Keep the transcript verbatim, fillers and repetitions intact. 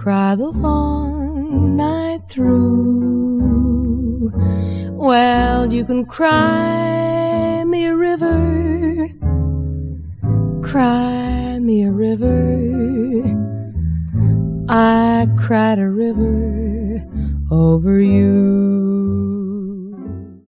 cry the long night through. Well, you can cry me a river, cry me a river. I cried a river over you.